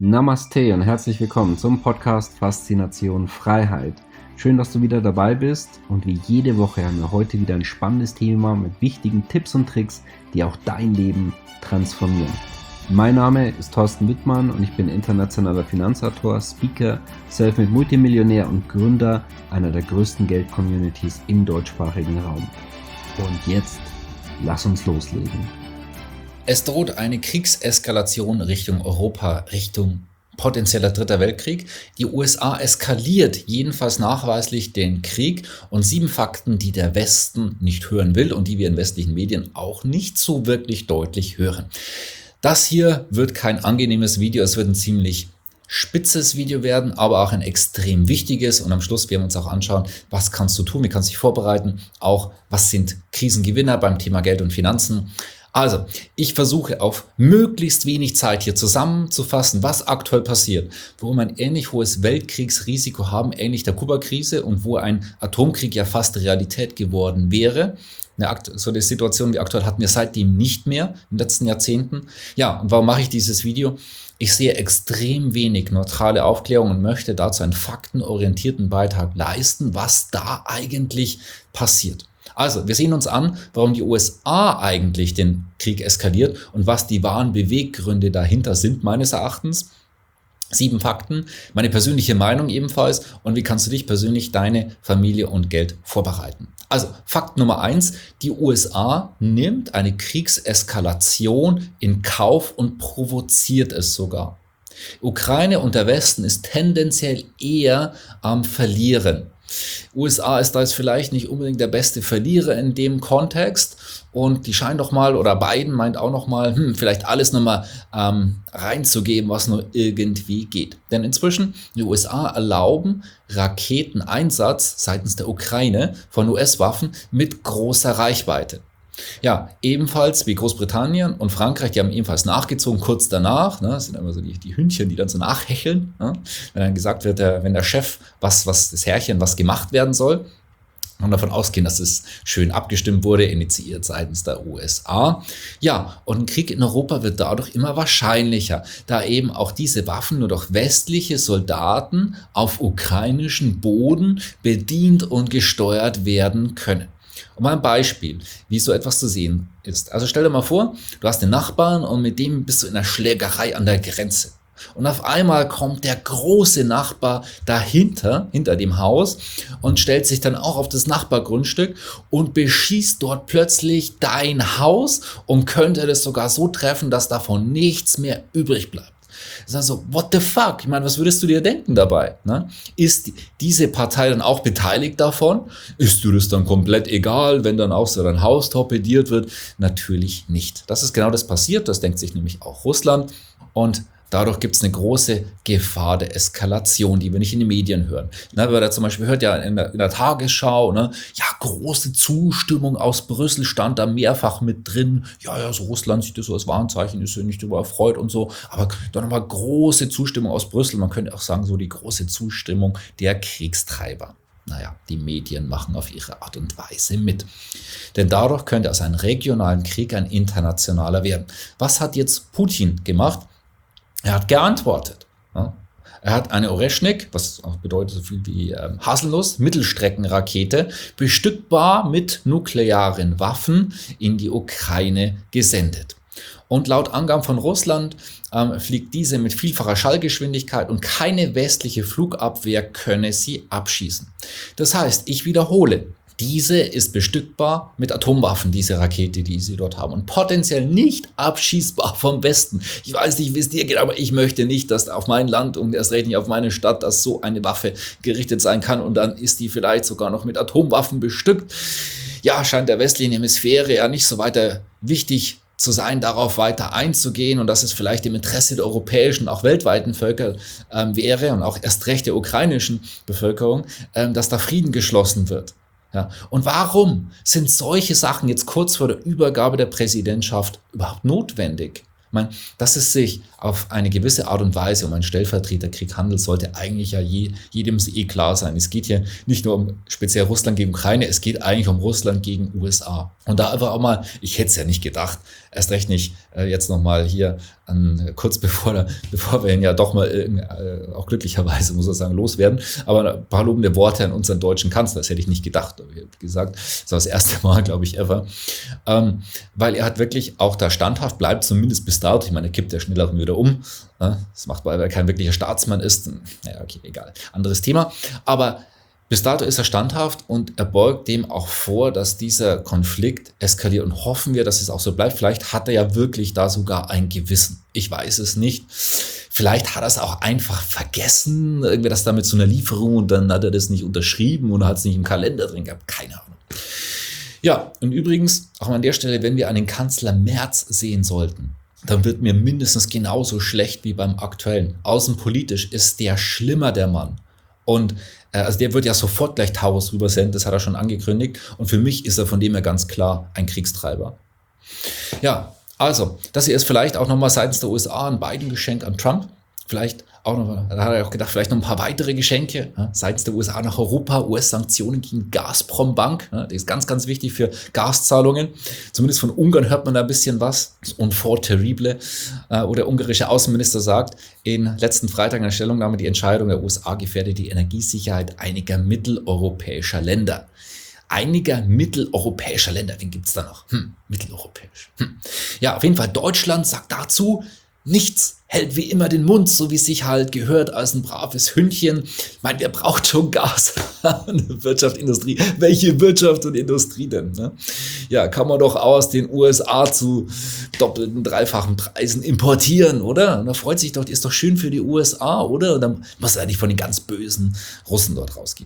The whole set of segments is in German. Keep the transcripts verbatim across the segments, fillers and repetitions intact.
Namaste und herzlich willkommen zum Podcast Faszination Freiheit. Schön, dass du wieder dabei bist und wie jede Woche haben wir heute wieder ein spannendes Thema mit wichtigen Tipps und Tricks, die auch dein Leben transformieren. Mein Name ist Thorsten Wittmann und ich bin internationaler Finanzautor, Speaker, Selfmade Multimillionär und Gründer einer der größten Geld-Communities im deutschsprachigen Raum. Und jetzt, lass uns loslegen. Es droht eine Kriegseskalation Richtung Europa, Richtung potenzieller dritter Weltkrieg. Die U S A eskaliert jedenfalls nachweislich den Krieg und sieben Fakten, die der Westen nicht hören will und die wir in westlichen Medien auch nicht so wirklich deutlich hören. Das hier wird kein angenehmes Video, es wird ein ziemlich spitzes Video werden, aber auch ein extrem wichtiges, und am Schluss werden wir uns auch anschauen, was kannst du tun, wie kannst du dich vorbereiten, auch was sind Krisengewinner beim Thema Geld und Finanzen. Also, ich versuche auf möglichst wenig Zeit hier zusammenzufassen, was aktuell passiert, wo wir ein ähnlich hohes Weltkriegsrisiko haben, ähnlich der Kuba-Krise, und wo ein Atomkrieg ja fast Realität geworden wäre. Eine, so eine Situation wie aktuell hatten wir seitdem nicht mehr in den letzten Jahrzehnten. Ja, und warum mache ich dieses Video? Ich sehe extrem wenig neutrale Aufklärung und möchte dazu einen faktenorientierten Beitrag leisten, was da eigentlich passiert. Also, wir sehen uns an, warum die U S A eigentlich den Krieg eskaliert und was die wahren Beweggründe dahinter sind, meines Erachtens. Sieben Fakten, meine persönliche Meinung ebenfalls, und wie kannst du dich persönlich, deine Familie und Geld vorbereiten. Also, Fakt Nummer eins, die U S A nimmt eine Kriegseskalation in Kauf und provoziert es sogar. Ukraine und der Westen ist tendenziell eher am Verlieren. U S A ist da jetzt vielleicht nicht unbedingt der beste Verlierer in dem Kontext, und die scheinen doch mal, oder Biden meint auch noch mal, hm, vielleicht alles nochmal ähm, reinzugeben, was nur irgendwie geht. Denn inzwischen, die U S A erlauben Raketeneinsatz seitens der Ukraine von U S-Waffen mit großer Reichweite. Ja, ebenfalls wie Großbritannien und Frankreich, die haben ebenfalls nachgezogen, kurz danach. Ne, das sind immer so die, die Hündchen, die dann so nachhecheln. Ne, wenn dann gesagt wird, der, wenn der Chef, was, was das Herrchen, was gemacht werden soll, und davon ausgehen, dass es schön abgestimmt wurde, initiiert seitens der U S A. Ja, und ein Krieg in Europa wird dadurch immer wahrscheinlicher, da eben auch diese Waffen nur durch westliche Soldaten auf ukrainischem Boden bedient und gesteuert werden können. Und mal ein Beispiel, wie so etwas zu sehen ist. Also stell dir mal vor, du hast einen Nachbarn und mit dem bist du in einer Schlägerei an der Grenze. Und auf einmal kommt der große Nachbar dahinter, hinter dem Haus, und stellt sich dann auch auf das Nachbargrundstück und beschießt dort plötzlich dein Haus und könnte das sogar so treffen, dass davon nichts mehr übrig bleibt. Das ist also, what the fuck? Ich meine, was würdest du dir denken dabei? Ne? Ist diese Partei dann auch beteiligt davon? Ist dir das dann komplett egal, wenn dann auch so dein Haus torpediert wird? Natürlich nicht. Das ist genau das passiert, das denkt sich nämlich auch Russland, und dadurch gibt es eine große Gefahr der Eskalation, die wir nicht in den Medien hören. Na, wenn man da zum Beispiel hört, ja in der, in der Tagesschau, ne, ja, große Zustimmung aus Brüssel stand da mehrfach mit drin. Ja, ja, so Russland sieht das so als Warnzeichen, ist ja nicht darüber erfreut und so. Aber dann nochmal große Zustimmung aus Brüssel. Man könnte auch sagen, so die große Zustimmung der Kriegstreiber. Naja, die Medien machen auf ihre Art und Weise mit. Denn dadurch könnte aus einem regionalen Krieg ein internationaler werden. Was hat jetzt Putin gemacht? Er hat geantwortet. Ja. Er hat eine Oreschnik, was auch bedeutet so viel wie ähm, Haselnuss, Mittelstreckenrakete, bestückbar mit nuklearen Waffen in die Ukraine gesendet. Und laut Angaben von Russland ähm, fliegt diese mit vielfacher Schallgeschwindigkeit und keine westliche Flugabwehr könne sie abschießen. Das heißt, ich wiederhole, diese ist bestückbar mit Atomwaffen, diese Rakete, die sie dort haben, und potenziell nicht abschießbar vom Westen. Ich weiß nicht, wie es dir geht, aber ich möchte nicht, dass auf mein Land und erst recht nicht auf meine Stadt, dass so eine Waffe gerichtet sein kann, und dann ist die vielleicht sogar noch mit Atomwaffen bestückt. Ja, scheint der westlichen Hemisphäre ja nicht so weiter wichtig zu sein, darauf weiter einzugehen, und dass es vielleicht im Interesse der europäischen, auch weltweiten Völker ähm, wäre, und auch erst recht der ukrainischen Bevölkerung, ähm, dass da Frieden geschlossen wird. Ja, und warum sind solche Sachen jetzt kurz vor der Übergabe der Präsidentschaft überhaupt notwendig? meine, dass es sich auf eine gewisse Art und Weise um einen Stellvertreterkrieg handelt, sollte eigentlich ja je, jedem eh klar sein. Es geht hier nicht nur um speziell Russland gegen Ukraine, es geht eigentlich um Russland gegen U S A. Und da einfach auch mal, ich hätte es ja nicht gedacht, erst recht nicht äh, jetzt nochmal hier an, kurz bevor, bevor wir ihn ja doch mal äh, auch glücklicherweise, muss ich sagen, loswerden, aber ein paar lobende Worte an unseren deutschen Kanzler, das hätte ich nicht gedacht, wie gesagt, das war das erste Mal, glaube ich, ever, ähm, weil er hat wirklich auch da standhaft bleibt, zumindest bis dato. Ich meine, er kippt ja schnell auch wieder um, ne? Das macht, weil er kein wirklicher Staatsmann ist, naja, okay, egal, anderes Thema, aber bis dato ist er standhaft und er beugt dem auch vor, dass dieser Konflikt eskaliert und hoffen wir, dass es auch so bleibt. Vielleicht hat er ja wirklich da sogar ein Gewissen. Ich weiß es nicht. Vielleicht hat er es auch einfach vergessen, irgendwie das da mit so einer Lieferung und dann hat er das nicht unterschrieben und hat es nicht im Kalender drin gehabt. Keine Ahnung. Ja, und übrigens, auch an der Stelle, wenn wir einen Kanzler Merz sehen sollten, dann wird mir mindestens genauso schlecht wie beim aktuellen. Außenpolitisch ist der schlimmer, der Mann. Und äh, also der wird ja sofort gleich Taurus rübersenden, das hat er schon angekündigt. Und für mich ist er von dem her ganz klar ein Kriegstreiber. Ja, also, das hier ist vielleicht auch nochmal seitens der U S A ein Biden-Geschenk an Trump. Vielleicht auch noch, da hat er auch gedacht, vielleicht noch ein paar weitere Geschenke ja, seitens der U S A nach Europa, U S-Sanktionen gegen Gazprom Bank, ja, die ist ganz, ganz wichtig für Gaszahlungen. Zumindest von Ungarn hört man da ein bisschen was. Und fort terrible, äh, wo der ungarische Außenminister sagt, in letzten Freitag in der Stellungnahme, die Entscheidung der U S A gefährdet die Energiesicherheit einiger mitteleuropäischer Länder. Einiger mitteleuropäischer Länder, wen gibt's da noch? Hm, mitteleuropäisch. Hm. Ja, auf jeden Fall, Deutschland sagt dazu nichts, hält wie immer den Mund, so wie es sich halt gehört als ein braves Hündchen. Ich meine, wer braucht schon Gas? Wirtschaft, Industrie. Welche Wirtschaft und Industrie denn? Ne? Ja, kann man doch aus den U S A zu doppelten, dreifachen Preisen importieren, oder? Und da freut sich doch, die ist doch schön für die U S A, oder? Und dann muss er nicht von den ganz bösen Russen dort rausgehen.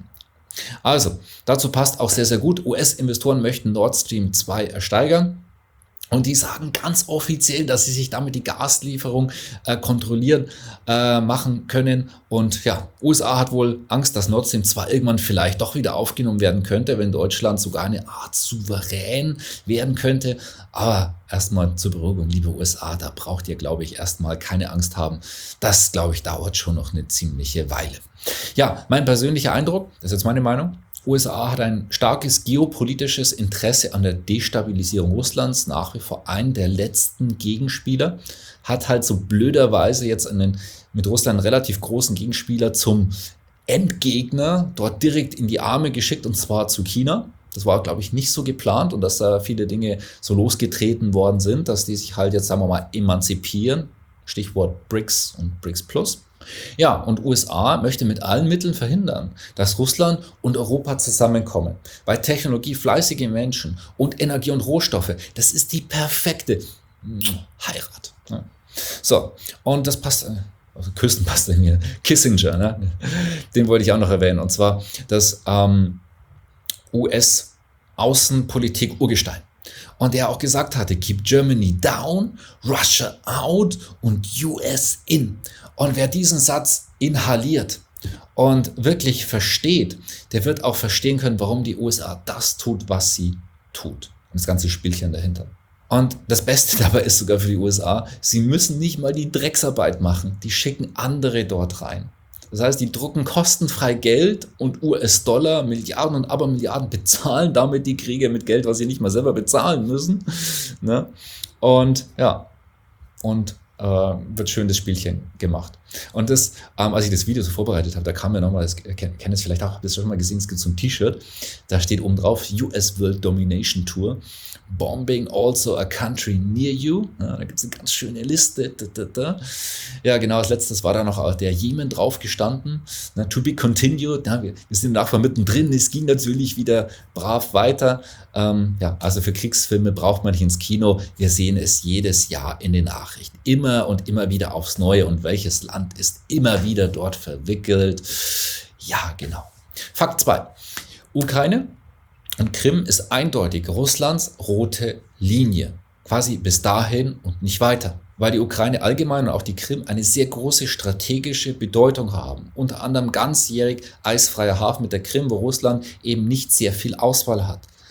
Also, dazu passt auch sehr, sehr gut. U S-Investoren möchten Nord Stream zwei ersteigern. Und die sagen ganz offiziell, dass sie sich damit die Gaslieferung äh, kontrollieren äh, machen können. Und ja, U S A hat wohl Angst, dass Nord Stream zwei irgendwann vielleicht doch wieder aufgenommen werden könnte, wenn Deutschland sogar eine Art souverän werden könnte. Aber erstmal zur Beruhigung, liebe U S A, da braucht ihr, glaube ich, erstmal keine Angst haben. Das, glaube ich, dauert schon noch eine ziemliche Weile. Ja, mein persönlicher Eindruck, das ist jetzt meine Meinung. U S A hat ein starkes geopolitisches Interesse an der Destabilisierung Russlands, nach wie vor einen der letzten Gegenspieler, hat halt so blöderweise jetzt einen mit Russland einen relativ großen Gegenspieler zum Endgegner dort direkt in die Arme geschickt, und zwar zu China. Das war, glaube ich, nicht so geplant und dass da viele Dinge so losgetreten worden sind, dass die sich halt jetzt, sagen wir mal, emanzipieren. Stichwort BRICS und BRICS Plus. Ja, und U S A möchte mit allen Mitteln verhindern, dass Russland und Europa zusammenkommen. Weil Technologie, fleißige Menschen und Energie und Rohstoffe, das ist die perfekte Heirat. Ja. So, und das passt, also Küssen passt in mir, Kissinger, ne? Den wollte ich auch noch erwähnen. Und zwar das ähm, U S-Außenpolitik-Urgestein. Und der auch gesagt hatte, keep Germany down, Russia out und U S in. Und wer diesen Satz inhaliert und wirklich versteht, der wird auch verstehen können, warum die U S A das tut, was sie tut. Und das ganze Spielchen dahinter. Und das Beste dabei ist sogar für die U S A, sie müssen nicht mal die Drecksarbeit machen. Die schicken andere dort rein. Das heißt, die drucken kostenfrei Geld und U S-Dollar, Milliarden und Abermilliarden, bezahlen damit die Kriege mit Geld, was sie nicht mal selber bezahlen müssen. Ne? Und ja, und äh, wird schön das Spielchen gemacht. Und das, ähm, als ich das Video so vorbereitet habe, da kam mir nochmal, das kennt ihr es vielleicht auch, habt ihr es schon mal gesehen, es gibt so ein T-Shirt, da steht oben drauf, U S World Domination Tour, Bombing also a country near you. Ja, da gibt es eine ganz schöne Liste. Da, da, da. Ja, genau, als letztes war da noch der Jemen drauf gestanden. Na, to be continued. Ja, wir, wir sind nachher mittendrin. Es ging natürlich wieder brav weiter. Ähm, ja, also für Kriegsfilme braucht man nicht ins Kino. Wir sehen es jedes Jahr in den Nachrichten. Immer und immer wieder aufs Neue. Und welches Land ist immer wieder dort verwickelt? Ja, genau. Fakt zwei. Ukraine und Krim ist eindeutig Russlands rote Linie. Quasi bis dahin und nicht weiter. Weil die Ukraine allgemein und auch die Krim eine sehr große strategische Bedeutung haben. Unter anderem ganzjährig eisfreier Hafen mit der Krim, wo Russland eben nicht sehr viel Auswahl hat.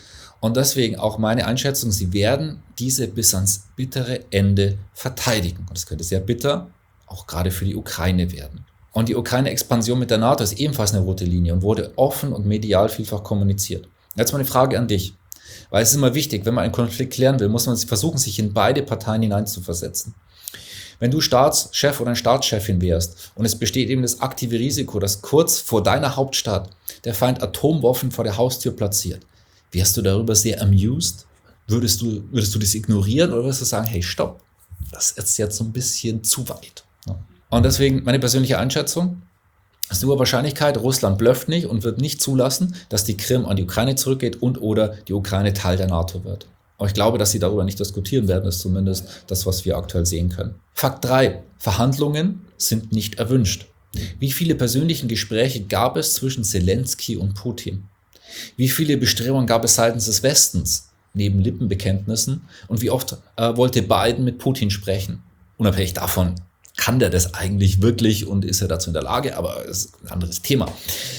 Und deswegen auch meine Einschätzung, sie werden diese bis ans bittere Ende verteidigen. Und das könnte sehr bitter, auch gerade für die Ukraine werden. Und die Ukraine-Expansion mit der NATO ist ebenfalls eine rote Linie und wurde offen und medial vielfach kommuniziert. Jetzt mal eine Frage an dich. Weil es ist immer wichtig, wenn man einen Konflikt klären will, muss man versuchen, sich in beide Parteien hineinzuversetzen. Wenn du Staatschef oder eine Staatschefin wärst und es besteht eben das aktive Risiko, dass kurz vor deiner Hauptstadt der Feind Atomwaffen vor der Haustür platziert, wärst du darüber sehr amused? Würdest du, würdest du das ignorieren oder würdest du sagen, hey, stopp, das ist jetzt so ein bisschen zu weit? Und deswegen meine persönliche Einschätzung, es ist eine hohe Wahrscheinlichkeit, Russland blufft nicht und wird nicht zulassen, dass die Krim an die Ukraine zurückgeht und oder die Ukraine Teil der NATO wird. Aber ich glaube, dass sie darüber nicht diskutieren werden, ist zumindest das, was wir aktuell sehen können. Fakt drei. Verhandlungen sind nicht erwünscht. Wie viele persönliche Gespräche gab es zwischen Zelensky und Putin? Wie viele Bestrebungen gab es seitens des Westens, neben Lippenbekenntnissen? Und wie oft äh, wollte Biden mit Putin sprechen? Unabhängig davon, kann der das eigentlich wirklich und ist er dazu in der Lage? Aber es ist ein anderes Thema.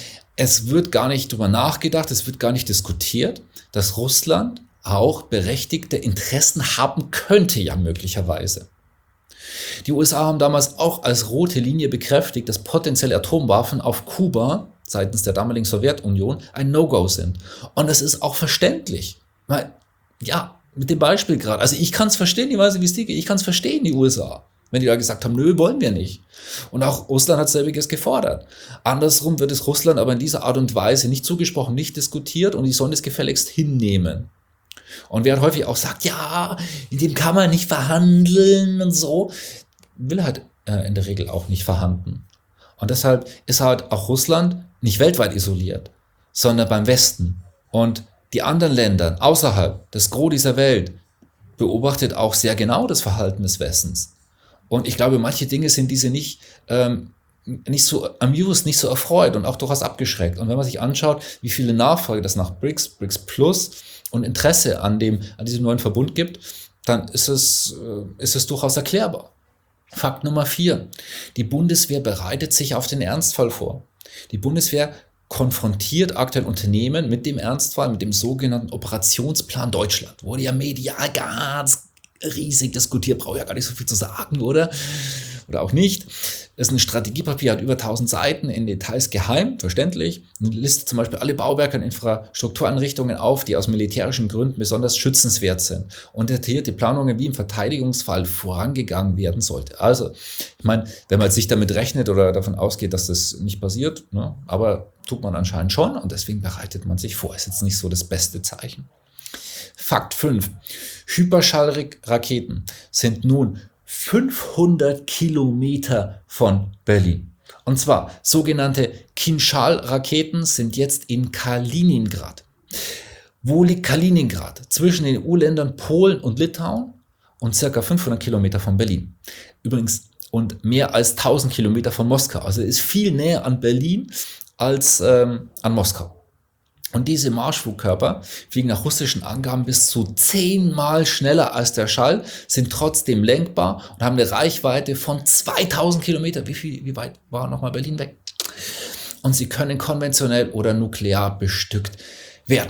Es wird gar nicht drüber nachgedacht, es wird gar nicht diskutiert, dass Russland auch berechtigte Interessen haben könnte, ja möglicherweise. Die U S A haben damals auch als rote Linie bekräftigt, dass potenzielle Atomwaffen auf Kuba seitens der damaligen Sowjetunion ein No-Go sind. Und das ist auch verständlich. Weil, ja, mit dem Beispiel gerade, also ich kann es verstehen, ich weiß nicht, wie es dir geht, ich kann es verstehen, die U S A. Wenn die da gesagt haben, nö, wollen wir nicht. Und auch Russland hat selbiges gefordert. Andersrum wird es Russland aber in dieser Art und Weise nicht zugesprochen, nicht diskutiert und die sollen es gefälligst hinnehmen. Und wer häufig auch sagt, ja, in dem kann man nicht verhandeln und so, will halt äh, in der Regel auch nicht verhandeln. Und deshalb ist halt auch Russland nicht weltweit isoliert, sondern beim Westen. Und die anderen Länder außerhalb des Gros dieser Welt beobachtet auch sehr genau das Verhalten des Westens. Und ich glaube, manche Dinge sind diese nicht, ähm, nicht so amused, nicht so erfreut und auch durchaus abgeschreckt. Und wenn man sich anschaut, wie viele Nachfolge das nach BRICS, BRICS Plus und Interesse an, dem, an diesem neuen Verbund gibt, dann ist es, äh, ist es durchaus erklärbar. Fakt Nummer vier. Die Bundeswehr bereitet sich auf den Ernstfall vor. Die Bundeswehr konfrontiert aktuell Unternehmen mit dem Ernstfall, mit dem sogenannten Operationsplan Deutschland. Wurde ja medial ganz riesig diskutiert, brauche ja gar nicht so viel zu sagen, oder? Oder auch nicht. Das ist ein Strategiepapier, hat über tausend Seiten, in Details geheim, verständlich. Und listet zum Beispiel alle Bauwerke und Infrastruktureinrichtungen auf, die aus militärischen Gründen besonders schützenswert sind. Und detailliert die Planungen, wie im Verteidigungsfall vorangegangen werden sollte. Also, ich meine, wenn man jetzt nicht damit rechnet oder davon ausgeht, dass das nicht passiert, ne, aber tut man anscheinend schon und deswegen bereitet man sich vor. Ist jetzt nicht so das beste Zeichen. Fakt fünf. Hyperschallraketen sind nun fünfhundert Kilometer von Berlin. Und zwar sogenannte Kinschal-Raketen sind jetzt in Kaliningrad. Wo liegt Kaliningrad? Zwischen den E U-Ländern Polen und Litauen und circa fünfhundert Kilometer von Berlin. Übrigens und mehr als tausend Kilometer von Moskau. Also ist viel näher an Berlin als ähm, an Moskau. Und diese Marschflugkörper fliegen nach russischen Angaben bis zu zehnmal schneller als der Schall, sind trotzdem lenkbar und haben eine Reichweite von zweitausend Kilometer. Wie viel, wie weit war nochmal Berlin weg? Und sie können konventionell oder nuklear bestückt werden.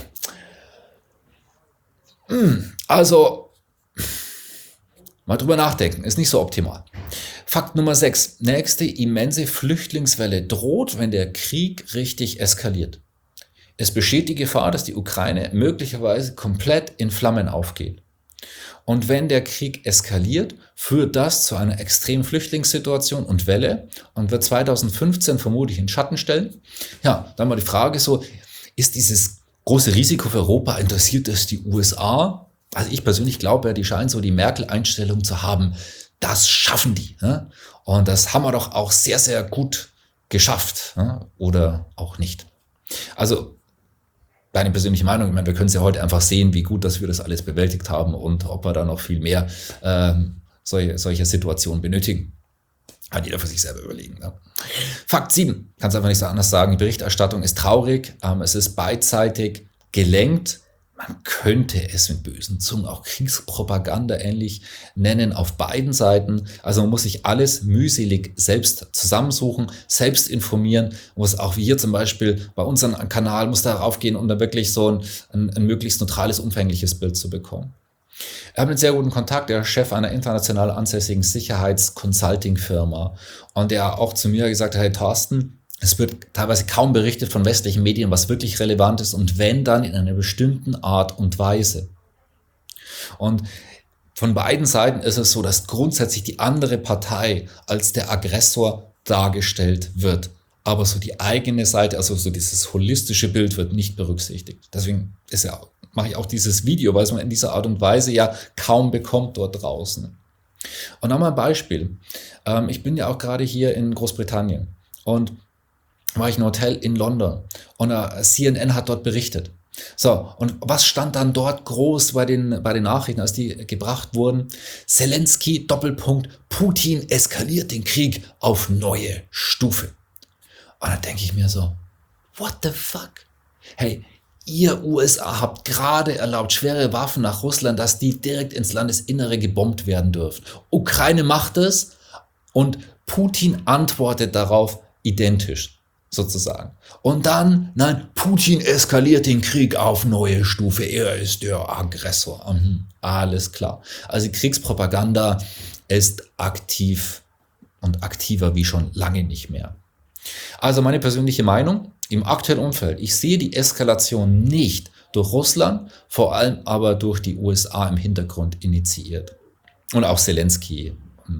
Also, mal drüber nachdenken, ist nicht so optimal. Fakt Nummer sechs. Nächste immense Flüchtlingswelle droht, wenn der Krieg richtig eskaliert. Es besteht die Gefahr, dass die Ukraine möglicherweise komplett in Flammen aufgeht. Und wenn der Krieg eskaliert, führt das zu einer extremen Flüchtlingssituation und Welle und wird zweitausendfünfzehn vermutlich in Schatten stellen. Ja, dann mal die Frage so, ist dieses große Risiko für Europa, interessiert es die U S A? Also ich persönlich glaube ja, die scheinen so die Merkel-Einstellung zu haben, das schaffen die. Ne? Und das haben wir doch auch sehr, sehr gut geschafft. Ne? Oder auch nicht. Also, deine persönliche Meinung, ich meine, wir können es ja heute einfach sehen, wie gut, dass wir das alles bewältigt haben und ob wir da noch viel mehr ähm, solche, solche Situationen benötigen. Kann jeder für sich selber überlegen. Ne? Fakt sieben, kann es einfach nicht so anders sagen, die Berichterstattung ist traurig, ähm, es ist beidseitig gelenkt, man könnte es mit bösen Zungen auch Kriegspropaganda ähnlich nennen auf beiden Seiten. Also man muss sich alles mühselig selbst zusammensuchen, selbst informieren, muss auch wie hier zum Beispiel bei unserem Kanal, muss darauf gehen, um da wirklich so ein, ein, ein möglichst neutrales, umfängliches Bild zu bekommen. Wir haben einen sehr guten Kontakt, der Chef einer international ansässigen Sicherheits-Consulting-Firma, und der auch zu mir gesagt hat: Hey Thorsten, es wird teilweise kaum berichtet von westlichen Medien, was wirklich relevant ist, und wenn, dann in einer bestimmten Art und Weise. Und von beiden Seiten ist es so, dass grundsätzlich die andere Partei als der Aggressor dargestellt wird. Aber so die eigene Seite, also so dieses holistische Bild, wird nicht berücksichtigt. Deswegen ist ja, mache ich auch dieses Video, weil es man in dieser Art und Weise ja kaum bekommt dort draußen. Und nochmal ein Beispiel. Ich bin ja auch gerade hier in Großbritannien und war ich in einem Hotel in London und C N N hat dort berichtet. So, und was stand dann dort groß bei den, bei den Nachrichten, als die gebracht wurden? Zelensky, Doppelpunkt, Putin eskaliert den Krieg auf neue Stufe. Und dann denke ich mir so, what the fuck? Hey, ihr U S A habt gerade erlaubt, schwere Waffen nach Russland, dass die direkt ins Landesinnere gebombt werden dürfen. Ukraine macht es und Putin antwortet darauf identisch. Sozusagen. Und dann, nein, Putin eskaliert den Krieg auf neue Stufe. Er ist der Aggressor. Mhm, alles klar. Also die Kriegspropaganda ist aktiv und aktiver wie schon lange nicht mehr. Also meine persönliche Meinung im aktuellen Umfeld: Ich sehe die Eskalation nicht durch Russland, vor allem aber durch die U S A im Hintergrund initiiert. Und auch Zelensky.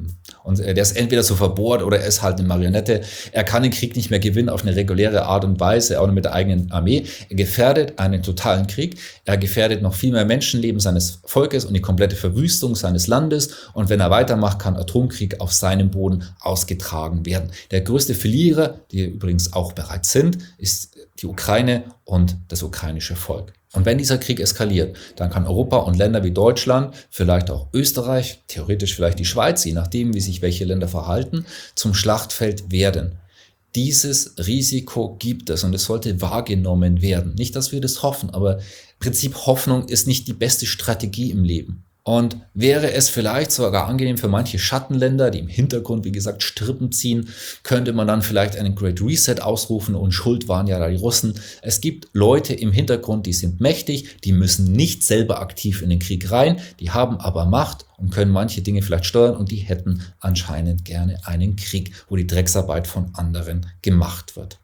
Und der ist entweder so verbohrt oder er ist halt eine Marionette. Er kann den Krieg nicht mehr gewinnen auf eine reguläre Art und Weise, auch mit der eigenen Armee. Er gefährdet einen totalen Krieg. Er gefährdet noch viel mehr Menschenleben seines Volkes und die komplette Verwüstung seines Landes. Und wenn er weitermacht, kann Atomkrieg auf seinem Boden ausgetragen werden. Der größte Verlierer, die übrigens auch bereits sind, ist die Ukraine und das ukrainische Volk. Und wenn dieser Krieg eskaliert, dann kann Europa und Länder wie Deutschland, vielleicht auch Österreich, theoretisch vielleicht die Schweiz, je nachdem, wie sich welche Länder verhalten, zum Schlachtfeld werden. Dieses Risiko gibt es und es sollte wahrgenommen werden. Nicht, dass wir das hoffen, aber im Prinzip Hoffnung ist nicht die beste Strategie im Leben. Und wäre es vielleicht sogar angenehm für manche Schattenländer, die im Hintergrund, wie gesagt, Strippen ziehen, könnte man dann vielleicht einen Great Reset ausrufen, und schuld waren ja da die Russen. Es gibt Leute im Hintergrund, die sind mächtig, die müssen nicht selber aktiv in den Krieg rein, die haben aber Macht und können manche Dinge vielleicht steuern, und die hätten anscheinend gerne einen Krieg, wo die Drecksarbeit von anderen gemacht wird.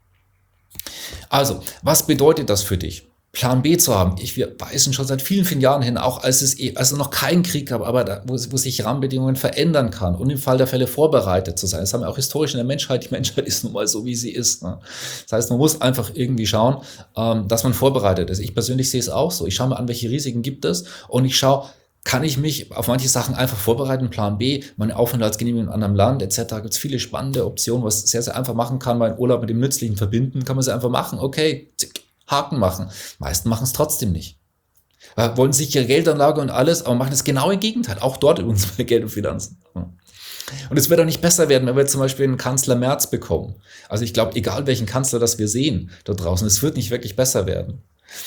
Also, was bedeutet das für dich? Plan B zu haben. Ich, wir weisen schon seit vielen, vielen Jahren hin, auch als es als es noch keinen Krieg gab, aber da, wo, wo sich Rahmenbedingungen verändern kann, und im Fall der Fälle vorbereitet zu sein. Das haben wir auch historisch in der Menschheit. Die Menschheit ist nun mal so, wie sie ist. Ne? Das heißt, man muss einfach irgendwie schauen, ähm, dass man vorbereitet ist. Ich persönlich sehe es auch so. Ich schaue mir an, welche Risiken gibt es, und ich schaue, kann ich mich auf manche Sachen einfach vorbereiten, Plan B, meine Aufenthaltsgenehmigung in einem anderen Land et cetera. Gibt es viele spannende Optionen, was sehr, sehr einfach machen kann, meinen Urlaub mit dem Nützlichen verbinden, kann man sie einfach machen. Okay, zick. Haken machen. Meisten machen es trotzdem nicht. Wir wollen sichere Geldanlage und alles, aber machen das genaue Gegenteil. Auch dort übrigens bei Geld und Finanzen. Und es wird auch nicht besser werden, wenn wir zum Beispiel einen Kanzler Merz bekommen. Also ich glaube, egal welchen Kanzler das wir sehen da draußen, es wird nicht wirklich besser werden.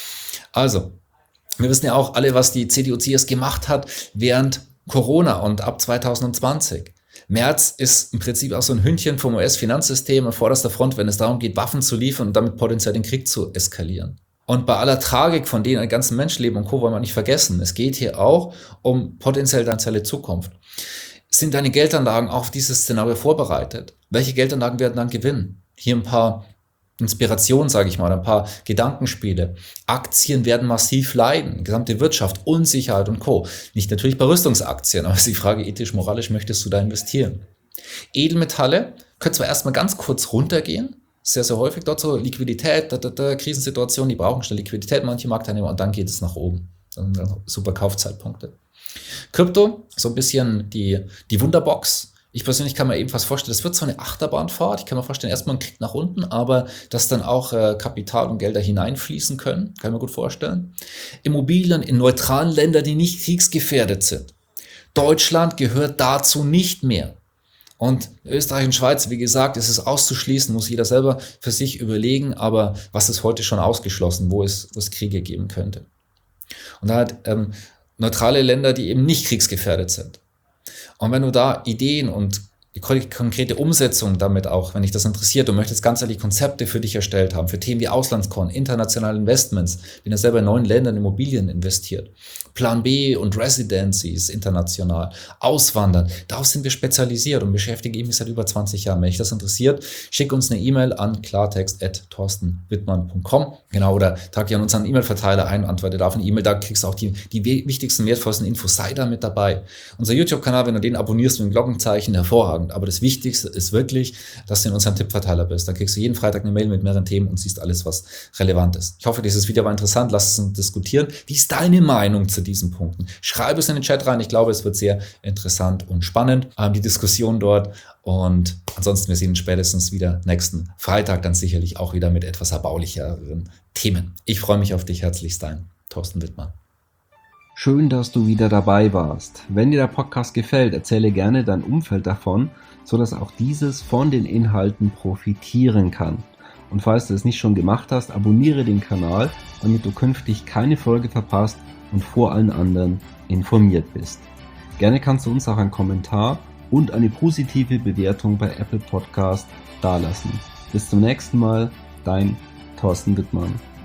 Also, wir wissen ja auch alle, was die C D U C S gemacht hat während Corona und ab zwanzig zwanzig. Merz ist im Prinzip auch so ein Hündchen vom U S-Finanzsystem an vorderster Front, wenn es darum geht, Waffen zu liefern und damit potenziell den Krieg zu eskalieren. Und bei aller Tragik von denen, ein ganzen Menschenleben und Co. wollen wir nicht vergessen, es geht hier auch um potenziell deine Zukunft. Sind deine Geldanlagen auf dieses Szenario vorbereitet? Welche Geldanlagen werden dann gewinnen? Hier ein paar Inspiration, sage ich mal, ein paar Gedankenspiele. Aktien werden massiv leiden, gesamte Wirtschaft, Unsicherheit und Co. Nicht natürlich bei Rüstungsaktien, aber es ist die Frage, ethisch, moralisch möchtest du da investieren? Edelmetalle können zwar erstmal ganz kurz runtergehen, sehr, sehr häufig dort so Liquidität, da, da, da, Krisensituationen, die brauchen schnell Liquidität, manche Marktteilnehmer, und dann geht es nach oben. Dann, dann super Kaufzeitpunkte. Krypto, so ein bisschen die, die Wunderbox. Ich persönlich kann mir eben fast vorstellen, das wird so eine Achterbahnfahrt. Ich kann mir vorstellen, erstmal ein Krieg nach unten, aber dass dann auch äh, Kapital und Gelder hineinfließen können, kann ich mir gut vorstellen. Immobilien in neutralen Ländern, die nicht kriegsgefährdet sind. Deutschland gehört dazu nicht mehr. Und Österreich und Schweiz, wie gesagt, ist es auszuschließen, muss jeder selber für sich überlegen, aber was ist heute schon ausgeschlossen, wo es, wo es Kriege geben könnte. Und halt ähm, neutrale Länder, die eben nicht kriegsgefährdet sind. Und wenn du da Ideen und die konkrete Umsetzung damit auch, wenn dich das interessiert, du möchtest ganzheitlich Konzepte für dich erstellt haben, für Themen wie Auslandskorn, internationale Investments, bin ja selber in neun Ländern in Immobilien investiert, Plan B und Residencies international, Auswandern, darauf sind wir spezialisiert und beschäftige mich seit über zwanzig Jahren. Wenn dich das interessiert, schick uns eine E-Mail an klartext at torsten wittmann punkt com, genau, oder trag dich an unseren E-Mail-Verteiler ein, antworte da auf eine E-Mail, da kriegst du auch die, die wichtigsten, wertvollsten Infos, sei da mit dabei. Unser YouTube-Kanal, wenn du den abonnierst mit dem Glockenzeichen, hervorragend. Aber das Wichtigste ist wirklich, dass du in unserem Tippverteiler bist. Da kriegst du jeden Freitag eine Mail mit mehreren Themen und siehst alles, was relevant ist. Ich hoffe, dieses Video war interessant. Lass uns diskutieren. Wie ist deine Meinung zu diesen Punkten? Schreib es in den Chat rein. Ich glaube, es wird sehr interessant und spannend, die Diskussion dort. Und ansonsten, wir sehen uns spätestens wieder nächsten Freitag, dann sicherlich auch wieder mit etwas erbaulicheren Themen. Ich freue mich auf dich. Herzlichst dein Torsten Wittmann. Schön, dass du wieder dabei warst. Wenn dir der Podcast gefällt, erzähle gerne dein Umfeld davon, sodass auch dieses von den Inhalten profitieren kann. Und falls du es nicht schon gemacht hast, abonniere den Kanal, damit du künftig keine Folge verpasst und vor allen anderen informiert bist. Gerne kannst du uns auch einen Kommentar und eine positive Bewertung bei Apple Podcast dalassen. Bis zum nächsten Mal, dein Torsten Wittmann.